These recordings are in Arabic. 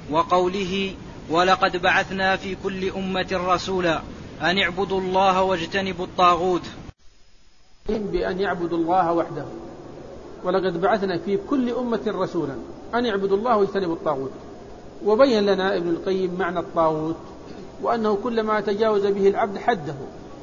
وقوله ولقد بعثنا في كل أمة رسولا أن اعبدوا الله واجتنبوا الطاغوت، بأن يعبدوا الله وحده. ولقد بعثنا في كل أمة رسولا أن اعبدوا الله واجتنبوا الطاغوت. وبين لنا ابن القيم معنى الطاغوت، وأنه كلما تجاوز به العبد حده،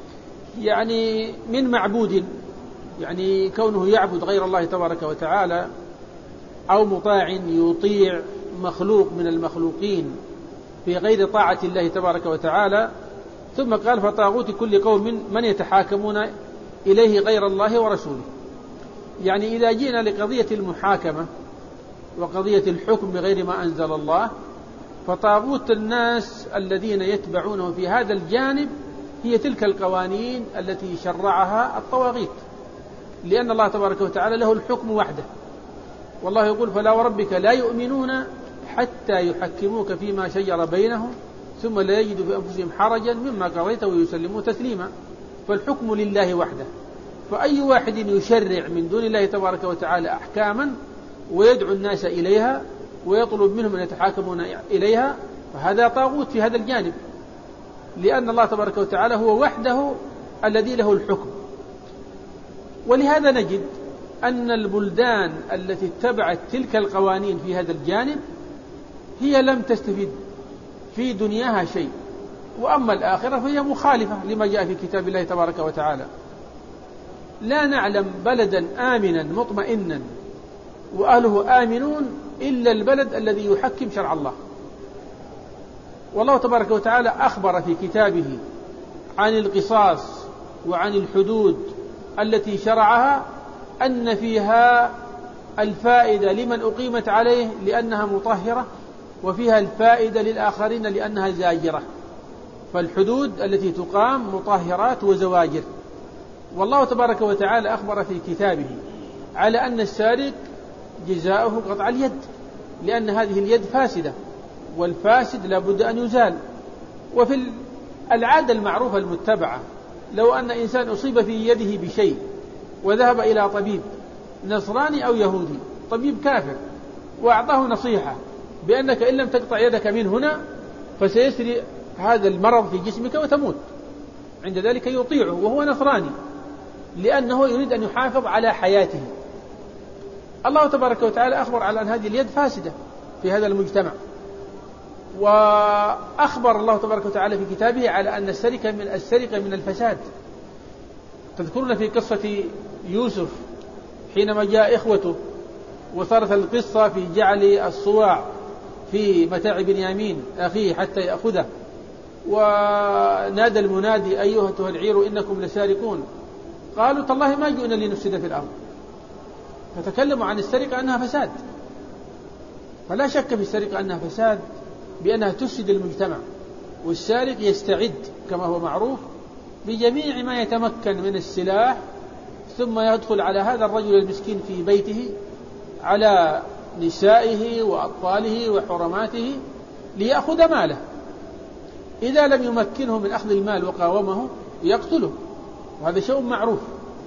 يعني من معبود، يعني كونه يعبد غير الله تبارك وتعالى، أو مطاع يطيع مخلوق من المخلوقين في غير طاعة الله تبارك وتعالى. ثم قال فطاغوت كل قوم من يتحاكمون إليه غير الله ورسوله. يعني إذا جئنا لقضية المحاكمة وقضية الحكم بغير ما أنزل الله، فطاغوت الناس الذين يتبعونه في هذا الجانب هي تلك القوانين التي شرعها الطواغيت، لأن الله تبارك وتعالى له الحكم وحده. والله يقول فلا وربك لا يؤمنون حتى يحكموك فيما شجر بينهم ثم لا يجدوا في أنفسهم حرجا مما قضيت ويسلموا تسليما. فالحكم لله وحده، فأي واحد يشرع من دون الله تبارك وتعالى أحكاما ويدعو الناس إليها ويطلب منهم أن يتحاكمون إليها، فهذا طاغوت في هذا الجانب، لأن الله تبارك وتعالى هو وحده الذي له الحكم. ولهذا نجد أن البلدان التي اتبعت تلك القوانين في هذا الجانب هي لم تستفيد في دنياها شيء، وأما الآخرة فهي مخالفة لما جاء في كتاب الله تبارك وتعالى. لا نعلم بلدا آمنا مطمئنا وأهله آمنون إلا البلد الذي يحكم شرع الله. والله تبارك وتعالى أخبر في كتابه عن القصاص وعن الحدود التي شرعها أن فيها الفائدة لمن أقيمت عليه لأنها مطهرة، وفيها الفائدة للآخرين لأنها زاجرة. فالحدود التي تقام مطهرات وزواجر. والله تبارك وتعالى أخبر في كتابه على أن السارق جزاؤه قطع اليد، لأن هذه اليد فاسدة، والفاسد لابد أن يزال. وفي العادة المعروفة المتبعة، لو أن إنسان أصيب في يده بشيء وذهب إلى طبيب نصراني أو يهودي، طبيب كافر، وأعطاه نصيحة بأنك إن لم تقطع يدك من هنا فسيسري هذا المرض في جسمك وتموت، عند ذلك يطيعه وهو نصراني، لأنه يريد أن يحافظ على حياته. الله تبارك وتعالى أخبر على أن هذه اليد فاسدة في هذا المجتمع، وأخبر الله تبارك وتعالى في كتابه على أن السرقة من الفساد. تذكرون في قصة يوسف حينما جاء إخوته وصارت القصة في جعل الصواع في متاع بنيامين أخيه حتى يأخذه، ونادى المنادي أيها العير إنكم لسارقون، قالوا تالله ما جئنا لنفسد في الأرض. فتكلموا عن السرقة أنها فساد، فلا شك في السرقة أنها فساد بأنها تفسد المجتمع. والسارق يستعد كما هو معروف بجميع ما يتمكن من السلاح، ثم يدخل على هذا الرجل المسكين في بيته على نسائه وأطفاله وحرماته ليأخذ ماله. إذا لم يمكنه من أخذ المال وقاومه يقتله، وهذا شيء معروف.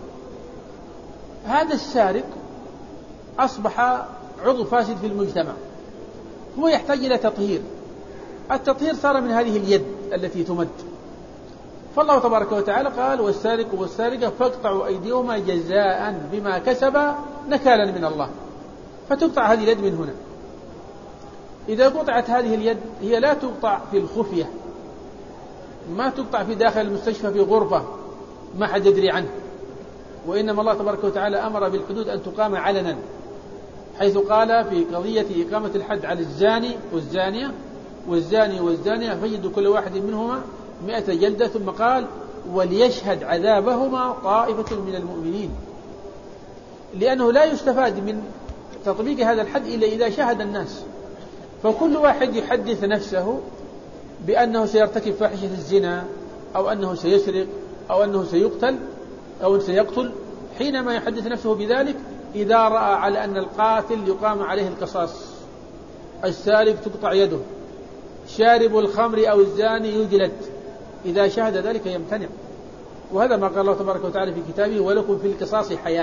هذا السارق أصبح عضو فاسد في المجتمع، هو يحتاج إلى تطهير. التطهير صار من هذه اليد التي تمد. فالله تبارك وتعالى قال والسارق والسارقة فاقطعوا أيديهما جزاء بما كسبا نكالا من الله. فتقطع هذه اليد من هنا. إذا قطعت هذه اليد هي لا تقطع في الخفية، ما تقطع في داخل المستشفى في غرفة ما حد يدري عنه، وإنما الله تبارك وتعالى أمر بالحدود أن تقام علنا، حيث قال في قضية إقامة الحد على الزاني والزانية والزاني والزانية فجدوا كل واحد منهما 100 جلدة، ثم قال وليشهد عذابهما طائفة من المؤمنين، لأنه لا يستفاد من تطبيق هذا الحد إلا إذا شاهد الناس. فكل واحد يحدث نفسه بأنه سيرتكب فاحشة الزنا أو أنه سيسرق أو أنه سيقتل أو سيقتل، حينما يحدث نفسه بذلك إذا رأى على أن القاتل يقام عليه القصاص، السارق تقطع يده، شارب الخمر أو الزاني يجلد، إذا شاهد ذلك يمتنع. وهذا ما قال الله تبارك وتعالى في كتابه ولكم في القصاص حياة،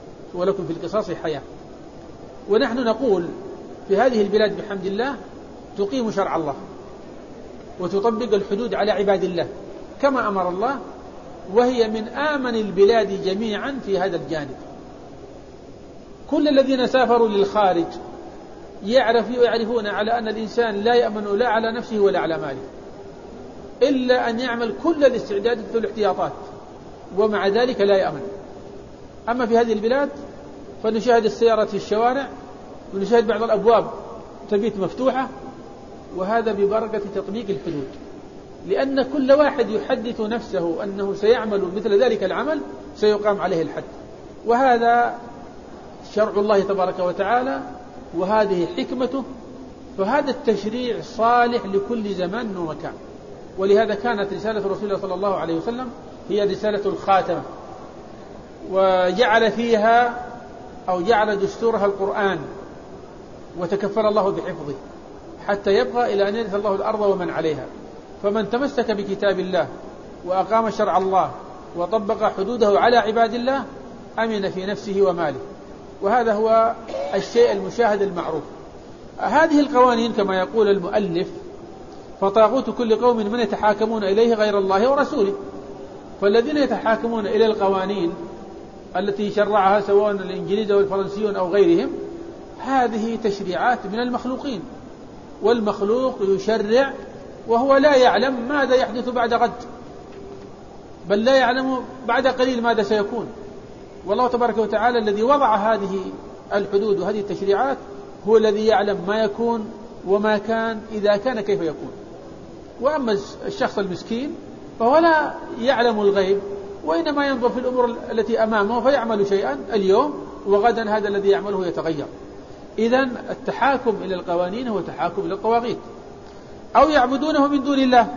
ولكم في القصاص حياة. ونحن نقول في هذه البلاد بحمد الله تقيم شرع الله وتطبق الحدود على عباد الله كما أمر الله، وهي من آمن البلاد جميعا في هذا الجانب. كل الذين سافروا للخارج يعرفون على أن الإنسان لا يأمن لا على نفسه ولا على ماله إلا أن يعمل كل الاستعدادات والاحتياطات، ومع ذلك لا يأمن. أما في هذه البلاد فنشاهد السيارات في الشوارع، ونشاهد بعض الأبواب تبيت مفتوحة، وهذا ببركة تطبيق الحدود، لأن كل واحد يحدث نفسه أنه سيعمل مثل ذلك العمل سيقام عليه الحد. وهذا شرع الله تبارك وتعالى، وهذه حكمته، فهذا التشريع صالح لكل زمان ومكان. ولهذا كانت رسالة رسول الله صلى الله عليه وسلم هي رسالة الخاتمة، وجعل فيها أو جعل دستورها القرآن، وتكفل الله بحفظه حتى يبقى إلى أن يرث الله الأرض ومن عليها. فمن تمسك بكتاب الله وأقام شرع الله وطبق حدوده على عباد الله أمن في نفسه وماله، وهذا هو الشيء المشاهد المعروف. هذه القوانين كما يقول المؤلف فطاغوت كل قوم من يتحاكمون إليه غير الله ورسوله. فالذين يتحاكمون إلى القوانين التي شرعها سواء الإنجليز أو الفرنسيون أو غيرهم، هذه تشريعات من المخلوقين، والمخلوق يشرع وهو لا يعلم ماذا يحدث بعد غد، بل لا يعلم بعد قليل ماذا سيكون. والله تبارك وتعالى الذي وضع هذه الحدود وهذه التشريعات هو الذي يعلم ما يكون وما كان إذا كان كيف يكون. وأما الشخص المسكين فهو لا يعلم الغيب، وإنما ينظر في الأمور التي أمامه فيعمل شيئا اليوم، وغدا هذا الذي يعمله يتغير. إذن التحاكم إلى القوانين هو تحاكم إلى الطواغيت. أو يعبدونه من دون الله،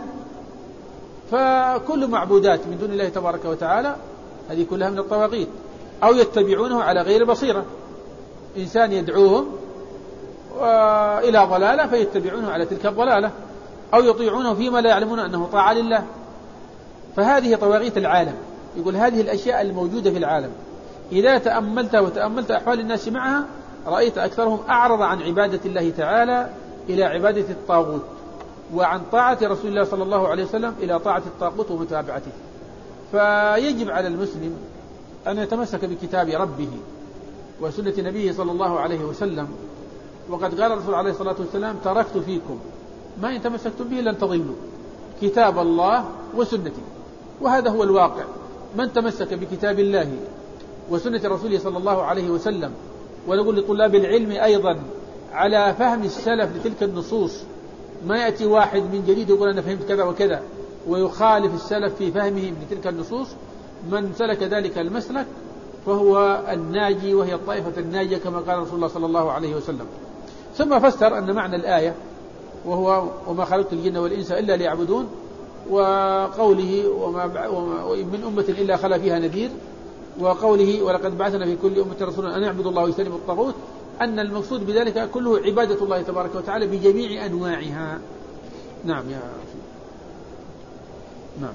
فكل معبودات من دون الله تبارك وتعالى هذه كلها من الطواغيت. أو يتبعونه على غير بصيرة، إنسان يدعوهم إلى ضلالة فيتبعونه على تلك الضلالة، أو يطيعونه فيما لا يعلمون أنه طاعة لله. فهذه طواغيت العالم. يقول هذه الأشياء الموجودة في العالم إذا تأملت أحوال الناس معها رأيت أكثرهم أعرض عن عبادة الله تعالى إلى عبادة الطاغوت، وعن طاعة رسول الله صلى الله عليه وسلم إلى طاعة الطاغوت ومتابعته. فيجب على المسلم أن يتمسك بكتاب ربه وسنة نبيه صلى الله عليه وسلم. وقد قال الرسول عليه الصلاة والسلام تركت فيكم ما إن تمسكتم به لن تضلوا، كتاب الله وسنتي. وهذا هو الواقع. من تمسك بكتاب الله وسنة رسوله صلى الله عليه وسلم، ونقول لطلاب العلم أيضا على فهم السلف لتلك النصوص، ما يأتي واحد من جديد يقول أنا فهمت كذا وكذا ويخالف السلف في فهمهم لتلك النصوص. من سلك ذلك المسلك فهو الناجي، وهي الطائفة الناجية كما قال رسول الله صلى الله عليه وسلم. ثم فسر أن معنى الآية وهو وما خلقت الجن والإنس إلا ليعبدون، وقوله وإن من أمة إلا خلا فيها نذير، وقوله ولقد بعثنا في كل أمة رسولا أن يعبدوا الله ويجتنبوا الطاغوت، أن المقصود بذلك كله عبادة الله تبارك وتعالى بجميع أنواعها. نعم يا أخي. نعم.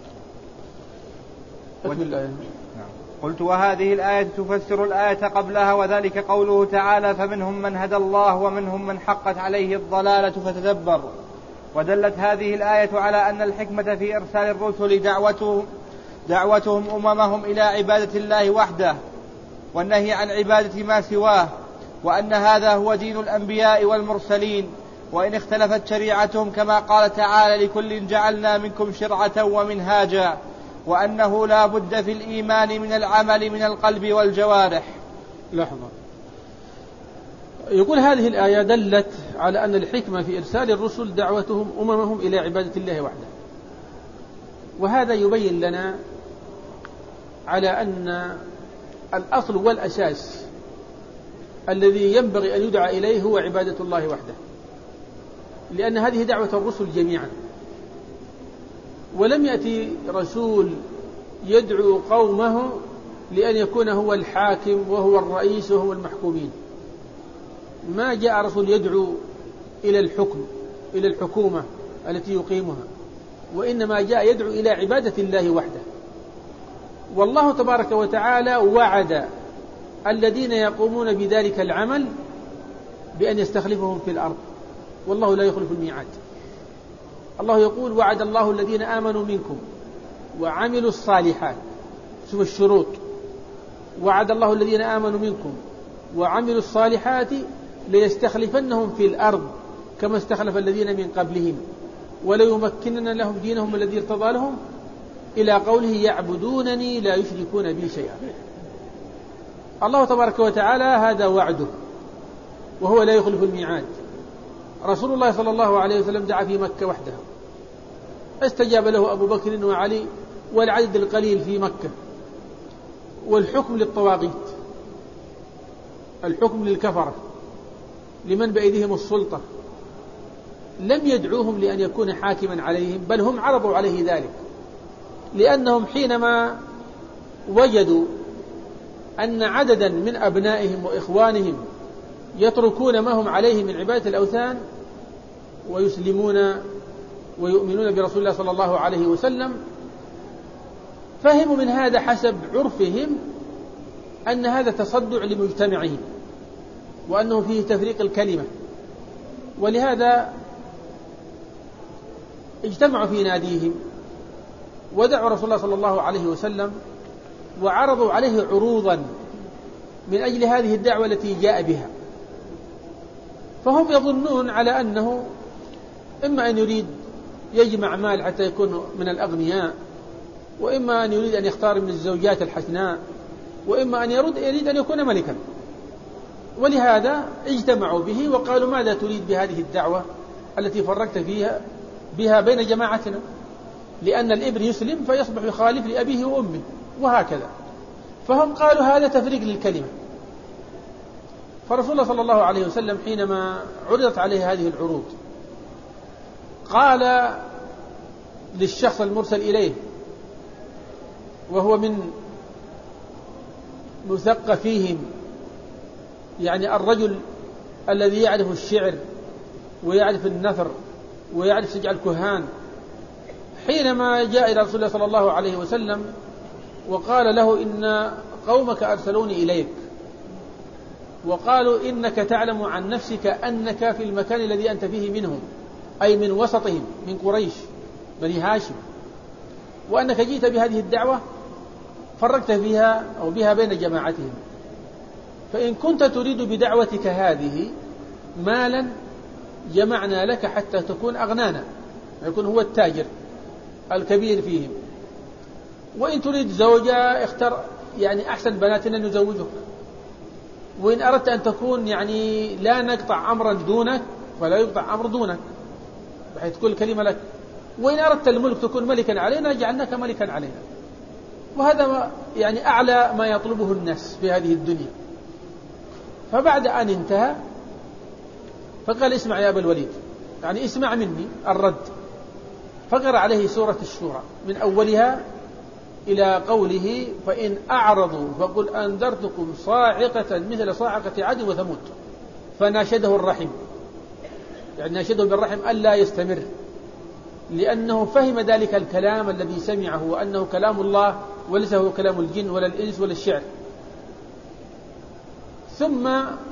قلت وهذه الآية تفسر الآية قبلها، وذلك قوله تعالى فمنهم من هدى الله ومنهم من حقت عليه الضلالة فتدبر. ودلت هذه الآية على أن الحكمة في إرسال الرسل دعوتهم أممهم إلى عبادة الله وحده والنهي عن عبادة ما سواه، وأن هذا هو دين الأنبياء والمرسلين، وإن اختلفت شريعتهم كما قال تعالى لكل جعلنا منكم شرعة ومنهاجا، وأنه لا بد في الإيمان من العمل من القلب والجوارح. لحظة. يقول هذه الآية دلت على أن الحكمة في إرسال الرسل دعوتهم أممهم إلى عبادة الله وحده، وهذا يبين لنا على أن الأصل والأساس الذي ينبغي أن يدعى إليه هو عبادة الله وحده، لأن هذه دعوة الرسل جميعا. ولم يأتي رسول يدعو قومه لأن يكون هو الحاكم وهو الرئيس وهو المحكومين. ما جاء رسول يدعو إلى الحكم إلى الحكومة التي يقيمها، وإنما جاء يدعو إلى عبادة الله وحده. والله تبارك وتعالى وعد الذين يقومون بذلك العمل بأن يستخلفهم في الأرض، والله لا يخلف الميعاد. الله يقول وعد الله الذين آمنوا منكم وعملوا الصالحات. شوف الشروط: وعد الله الذين آمنوا منكم وعملوا الصالحات ليستخلفنهم في الأرض كما استخلف الذين من قبلهم وليمكنن لهم دينهم الذي ارتضى لهم، إلى قوله يعبدونني لا يشركون بي شيئا. الله تبارك وتعالى هذا وعده وهو لا يخلف الميعاد. رسول الله صلى الله عليه وسلم دعا في مكة وحده، استجاب له أبو بكر وعلي والعدد القليل في مكة، والحكم للطواغيت، الحكم للكفرة لمن بأيديهم السلطة. لم يدعوهم لأن يكون حاكما عليهم، بل هم عرضوا عليه ذلك، لأنهم حينما وجدوا أن عددا من أبنائهم وإخوانهم يتركون ما هم عليه من عبادة الأوثان ويسلمون ويؤمنون برسول الله صلى الله عليه وسلم، فهموا من هذا حسب عرفهم أن هذا تصدع لمجتمعهم وأنه فيه تفريق الكلمة، ولهذا اجتمعوا في ناديهم ودعوا رسول الله صلى الله عليه وسلم وعرضوا عليه عروضا من أجل هذه الدعوة التي جاء بها. فهم يظنون على أنه إما أن يريد يجمع مال حتى يكون من الأغنياء، وإما أن يريد أن يختار من الزوجات الحسناء، وإما أن يريد أن يكون ملكا. ولهذا اجتمعوا به وقالوا ماذا تريد بهذه الدعوة التي فرقت بها بين جماعتنا؟ لأن الابن يسلم فيصبح يخالف لأبيه وأمه وهكذا. فهم قالوا هذا تفريق للكلمة. فرسول الله صلى الله عليه وسلم حينما عرضت عليه هذه العروض قال للشخص المرسل إليه وهو من مثقفيهم، يعني الرجل الذي يعرف الشعر ويعرف النثر ويعرف سجع الكهان، حينما جاء إلى رسول الله صلى الله عليه وسلم وقال له إن قومك أرسلوني إليك وقالوا إنك تعلم عن نفسك أنك في المكان الذي أنت فيه منهم، أي من وسطهم من قريش بني هاشم، وأنك جئت بهذه الدعوة فرقت فيها أو بها بين جماعتهم، فإن كنت تريد بدعوتك هذه مالا جمعنا لك حتى تكون أغنانا، يكون هو التاجر الكبير فيهم، وإن تريد زوجة اختر يعني أحسن بناتنا نزوجك، وإن أردت أن تكون يعني لا نقطع أمرا دونك فلا يقطع أمر دونك بحيث تكون الكلمة لك، وإن أردت الملك تكون ملكا علينا جعلناك ملكا علينا. وهذا يعني أعلى ما يطلبه الناس في هذه الدنيا. فبعد أن انتهى فقال اسمع يا أبا الوليد، يعني اسمع مني الرد. فقرأ عليه سورة الشورى من أولها إلى قوله فإن أعرضوا فقل أنذرتكم صاعقة مثل صاعقة عاد وثمود. فناشده الرحم، يعني ناشده بالرحم ألا يستمر، لأنه فهم ذلك الكلام الذي سمعه وأنه كلام الله وليس هو كلام الجن ولا الإنس ولا الشعر. ثم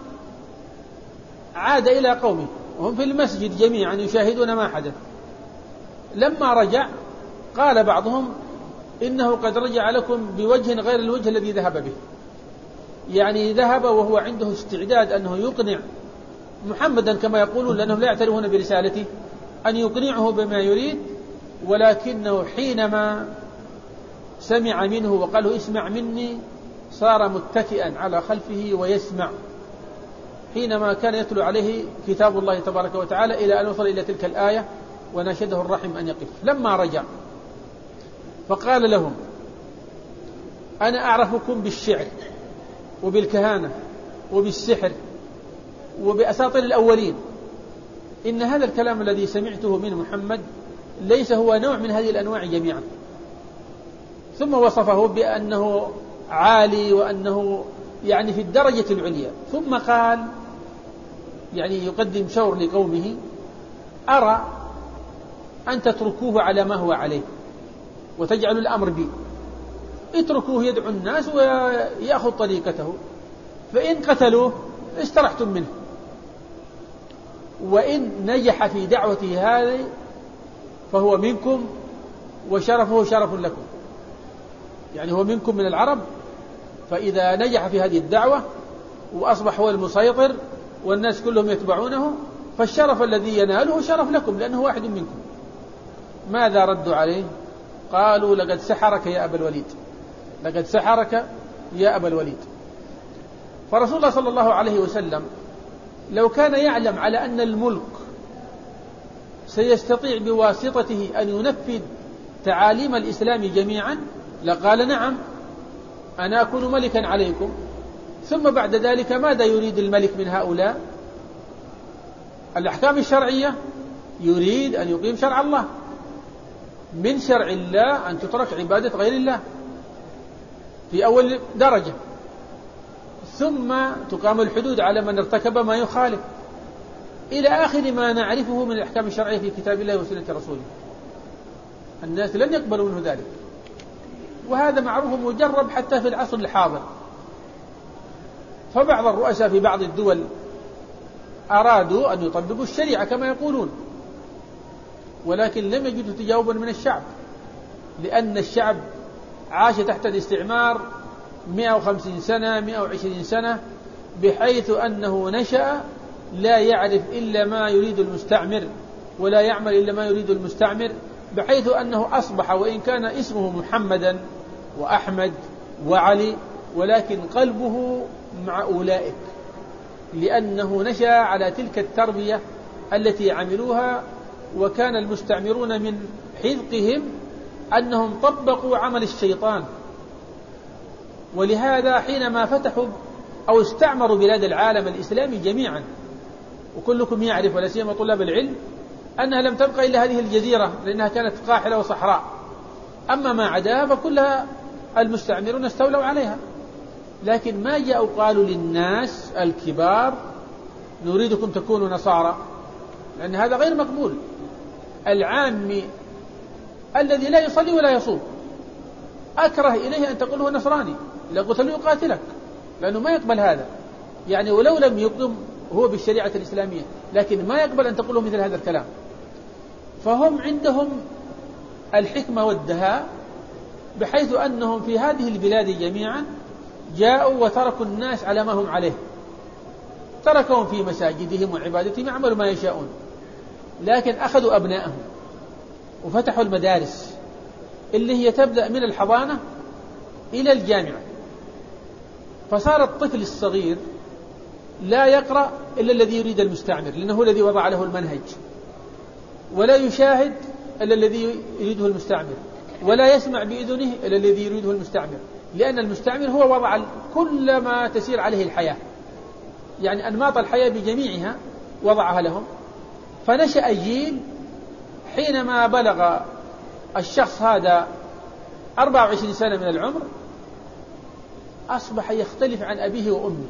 عاد إلى قومه وهم في المسجد جميعا يشاهدون ما حدث. لما رجع قال بعضهم إنه قد رجع لكم بوجه غير الوجه الذي ذهب به، يعني ذهب وهو عنده استعداد أنه يقنع محمدا كما يقولون لأنهم لا يعترفون برسالته أن يقنعه بما يريد، ولكنه حينما سمع منه وقال له اسمع مني صار متكئا على خلفه ويسمع حينما كان يتلو عليه كتاب الله تبارك وتعالى إلى أن وصل إلى تلك الآية وناشده الرحم أن يقف. لما رجع فقال لهم أنا أعرفكم بالشعر وبالكهانة وبالسحر وبأساطير الأولين، إن هذا الكلام الذي سمعته من محمد ليس هو نوع من هذه الأنواع جميعا. ثم وصفه بأنه عالي وأنه يعني في الدرجة العليا. ثم قال يعني يقدم شور لقومه أرى أن تتركوه على ما هو عليه وتجعلوا الأمر بي، اتركوه يدعو الناس ويأخذ طريقته، فإن قتلوه استرحتم منه. وإن نجح في دعوته هذه فهو منكم وشرفه شرف لكم. يعني هو منكم من العرب، فإذا نجح في هذه الدعوة وأصبح هو المسيطر والناس كلهم يتبعونه فالشرف الذي يناله شرف لكم لأنه واحد منكم. ماذا ردوا عليه؟ قالوا لقد سحرك يا أبا الوليد، لقد سحرك يا أبا الوليد. فرسول الله صلى الله عليه وسلم لو كان يعلم على أن الملك سيستطيع بواسطته أن ينفذ تعاليم الإسلام جميعا لقال نعم أنا أكون ملكا عليكم. ثم بعد ذلك ماذا يريد الملك من هؤلاء؟ الأحكام الشرعية، يريد أن يقيم شرع الله. من شرع الله أن تترك عبادة غير الله في أول درجة، ثم تقام الحدود على من ارتكب ما يخالف إلى آخر ما نعرفه من الأحكام الشرعية في كتاب الله وسنة رسوله. الناس لن يقبلوا منه ذلك، وهذا معروف مجرب حتى في العصر الحاضر. فبعض الرؤساء في بعض الدول أرادوا أن يطبقوا الشريعة كما يقولون، ولكن لم يجدوا تجاوبا من الشعب، لأن الشعب عاش تحت الاستعمار 150 سنة 120 سنة، بحيث أنه نشأ لا يعرف إلا ما يريد المستعمر ولا يعمل إلا ما يريد المستعمر، بحيث أنه أصبح وإن كان اسمه محمدا وأحمد وعلي ولكن قلبه مع أولئك، لأنه نشأ على تلك التربية التي عملوها. وكان المستعمرون من حذقهم أنهم طبقوا عمل الشيطان، ولهذا حينما فتحوا أو استعمروا بلاد العالم الإسلامي جميعا، وكلكم يعرف ولا سيما طلاب العلم أنها لم تبقى إلا هذه الجزيرة لأنها كانت قاحلة وصحراء، أما ما عداها فكلها المستعمرون استولوا عليها. لكن ما جاءوا قالوا للناس الكبار نريدكم تكونوا نصارى، لأن هذا غير مقبول. العامي الذي لا يصلي ولا يصوم أكره إليه أن تقول هو نصراني، لقلت له يقاتلك، لأنه ما يقبل هذا. يعني ولو لم يقم هو بالشريعة الإسلامية لكن ما يقبل أن تقول له مثل هذا الكلام. فهم عندهم الحكمة والدهاء، بحيث أنهم في هذه البلاد جميعا جاءوا وتركوا الناس على ما هم عليه، تركهم في مساجدهم وعبادتهم يعملوا ما يشاءون، لكن أخذوا أبنائهم وفتحوا المدارس اللي هي تبدأ من الحضانة إلى الجامعة. فصار الطفل الصغير لا يقرأ إلا الذي يريد المستعمر، لأنه هو الذي وضع له المنهج، ولا يشاهد إلا الذي يريده المستعمر، ولا يسمع بإذنه إلا الذي يريده المستعمر، لأن المستعمر هو وضع كل ما تسير عليه الحياة، يعني أنماط الحياة بجميعها وضعها لهم. فنشأ جيل حينما بلغ الشخص هذا 24 سنة من العمر أصبح يختلف عن أبيه وأمه،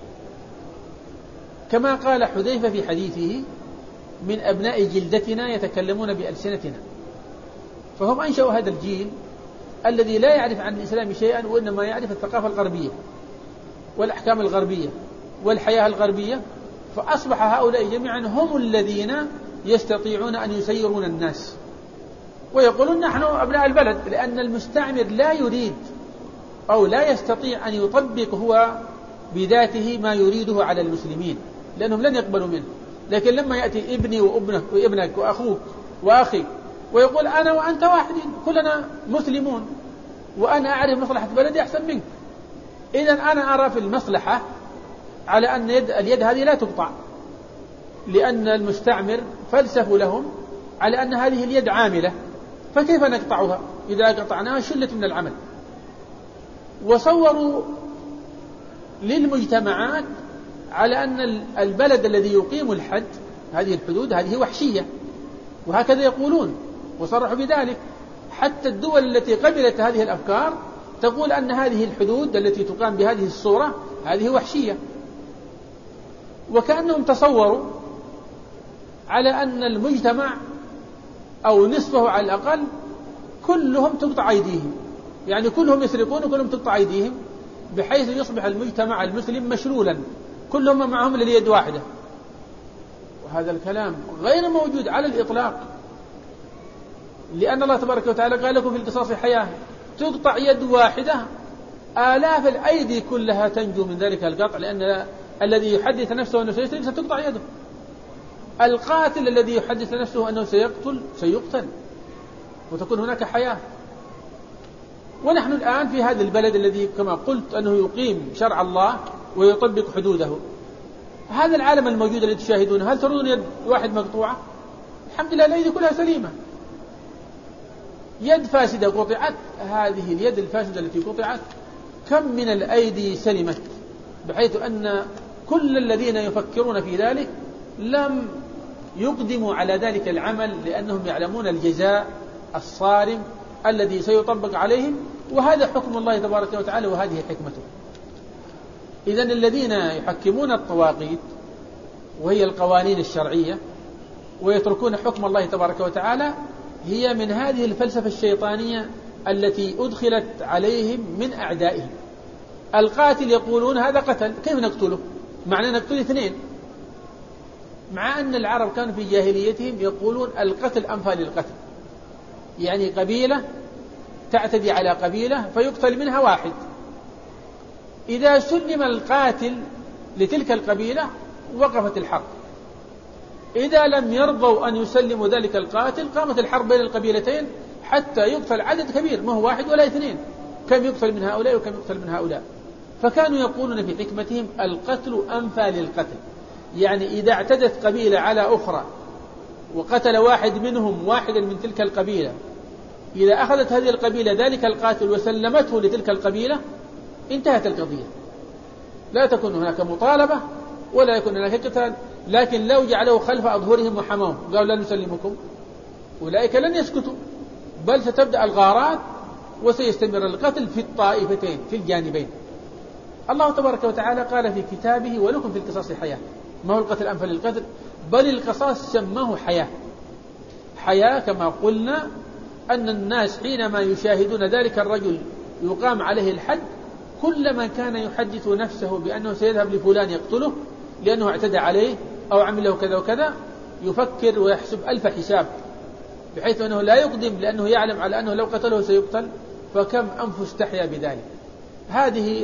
كما قال حذيفة في حديثه: من أبناء جلدتنا يتكلمون بألسنتنا. فهم أنشأوا هذا الجيل الذي لا يعرف عن الإسلام شيئا، وإنما يعرف الثقافة الغربية والأحكام الغربية والحياة الغربية. فأصبح هؤلاء جميعا هم الذين يستطيعون أن يسيرون الناس، ويقولون نحن أبناء البلد، لأن المستعمر لا يريد أو لا يستطيع أن يطبق هو بذاته ما يريده على المسلمين، لأنهم لن يقبلوا منه. لكن لما يأتي ابني وابنك وابنك وأخوك وأخي ويقول أنا وأنت واحدين كلنا مسلمون وأنا أعرف مصلحة بلدي أحسن منك، إذن أنا أرى في المصلحة على أن اليد هذه لا تقطع، لأن المستعمر فلسفوا لهم على أن هذه اليد عاملة، فكيف نقطعها؟ إذا قطعناها شلت من العمل. وصوروا للمجتمعات على أن البلد الذي يقيم الحد، هذه الحدود هذه وحشية، وهكذا يقولون وصرحوا بذلك. حتى الدول التي قبلت هذه الأفكار تقول أن هذه الحدود التي تقام بهذه الصورة هذه وحشية، وكأنهم تصوروا على أن المجتمع أو نصفه على الأقل كلهم تقطع أيديهم، يعني كلهم يسرقون وكلهم تقطع أيديهم، بحيث يصبح المجتمع المسلم مشلولا كلهم معهم لليد واحدة. هذا الكلام غير موجود على الإطلاق، لأن الله تبارك وتعالى قال لكم في القصاص حياة، تقطع يد واحدة آلاف الأيدي كلها تنجو من ذلك القطع، لأن الذي يحدث نفسه أنه سيقتل ستقطع يده، القاتل الذي يحدث نفسه أنه سيقتل وتكون هناك حياة. ونحن الآن في هذا البلد الذي كما قلت أنه يقيم شرع الله ويطبق حدوده، هذا العالم الموجود الذي تشاهدونه، هل ترون يد واحد مقطوعة؟ الحمد لله الأيدي كلها سليمة. يد فاسدة قطعت، هذه اليد الفاسدة التي قطعت كم من الأيدي سلمت، بحيث أن كل الذين يفكرون في ذلك لم يقدموا على ذلك العمل، لأنهم يعلمون الجزاء الصارم الذي سيطبق عليهم، وهذا حكم الله تبارك وتعالى وهذه حكمته. إذن الذين يحكمون الطواغيت وهي القوانين الشرعية ويتركون حكم الله تبارك وتعالى هي من هذه الفلسفة الشيطانية التي أدخلت عليهم من أعدائهم. القاتل يقولون هذا قتل، كيف نقتله؟ معنى نقتل اثنين، مع أن العرب كانوا في جاهليتهم يقولون القتل أنفى للقتل، يعني قبيلة تعتدي على قبيلة فيقتل منها واحد، إذا سلم القاتل لتلك القبيلة وقفت الحرب، إذا لم يرضوا أن يسلموا ذلك القاتل قامت الحرب بين القبيلتين حتى يقتل عدد كبير، ما هو واحد ولا اثنين، كم يقتل من هؤلاء وكم يقتل من هؤلاء. فكانوا يقولون في حكمتهم القتل أنفى للقتل، يعني إذا اعتدت قبيلة على أخرى وقتل واحد منهم واحدا من تلك القبيلة، إذا أخذت هذه القبيلة ذلك القاتل وسلمته لتلك القبيلة انتهت القضية، لا تكون هناك مطالبة ولا يكون هناك قتال. لكن لو جعلوا خلف أظهرهم وحماهم قالوا لا نسلمكم، أولئك لن يسكتوا، بل ستبدأ الغارات وسيستمر القتل في الطائفتين في الجانبين. الله تبارك وتعالى قال في كتابه ولكم في القصاص حياة، ما هو القتل أنفى للقتل، بل القصاص سماه حياة. حياة كما قلنا أن الناس حينما يشاهدون ذلك الرجل يقام عليه الحد، كلما كان يحدث نفسه بأنه سيذهب لفلان يقتله لأنه اعتدى عليه أو عمل له كذا وكذا، يفكر ويحسب ألف حساب، بحيث أنه لا يقدم لأنه يعلم على أنه لو قتله سيقتل، فكم أنفس تحيا بذلك. هذه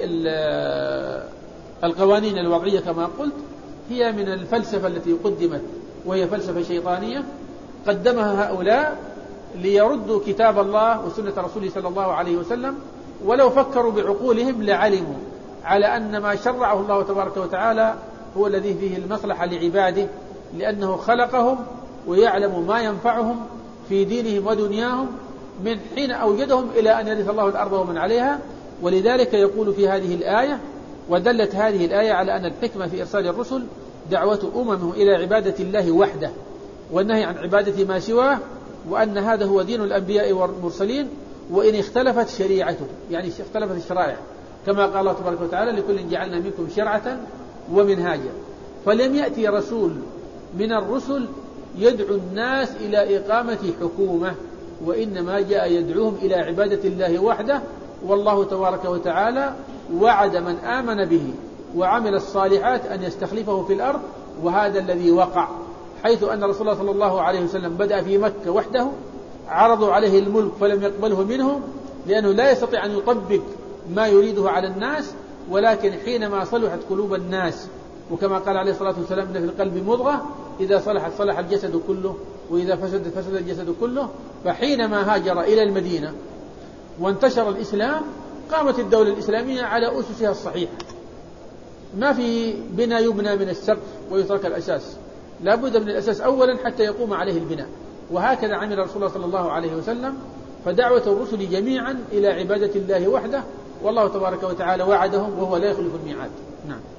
القوانين الوضعية كما قلت هي من الفلسفة التي قدمت، وهي فلسفة شيطانية قدمها هؤلاء ليردوا كتاب الله وسنة رسوله صلى الله عليه وسلم، ولو فكروا بعقولهم لعلموا على أن ما شرعه الله تبارك وتعالى هو الذي فيه المصلحة لعباده، لأنه خلقهم ويعلم ما ينفعهم في دينهم ودنياهم من حين أوجدهم إلى أن يرث الله الأرض ومن عليها. ولذلك يقول في هذه الآية: ودلت هذه الآية على أن الحكمة في إرسال الرسل دعوة أممه إلى عبادة الله وحده والنهي عن عبادة ما سواه، وأن هذا هو دين الأنبياء والمرسلين، وإن اختلفت شريعته، يعني اختلفت الشرائع، كما قال الله تبارك وتعالى: لكل جعلنا منكم شرعة ومنهاجا. فلم يأتي رسول من الرسل يدعو الناس إلى إقامة حكومة، وإنما جاء يدعوهم إلى عبادة الله وحده. والله تبارك وتعالى وعد من آمن به وعمل الصالحات أن يستخلفه في الأرض، وهذا الذي وقع، حيث أن رسول الله صلى الله عليه وسلم بدأ في مكة وحده، عرضوا عليه الملك فلم يقبله منهم لأنه لا يستطيع أن يطبق ما يريده على الناس، ولكن حينما صلحت قلوب الناس، وكما قال عليه الصلاة والسلام: إن في القلب مضغة إذا صلحت صلح الجسد كله وإذا فسدت فسد الجسد كله. فحينما هاجر إلى المدينة وانتشر الإسلام قامت الدولة الإسلامية على أسسها الصحيحة، ما في بناء يبنى من السقف ويترك الأساس، لا بد من الأساس أولا حتى يقوم عليه البناء. وهكذا عمل رسول الله صلى الله عليه وسلم. فدعوة الرسل جميعا إلى عبادة الله وحده، والله تبارك وتعالى وعدهم وهو لا يخلف الميعاد. نعم.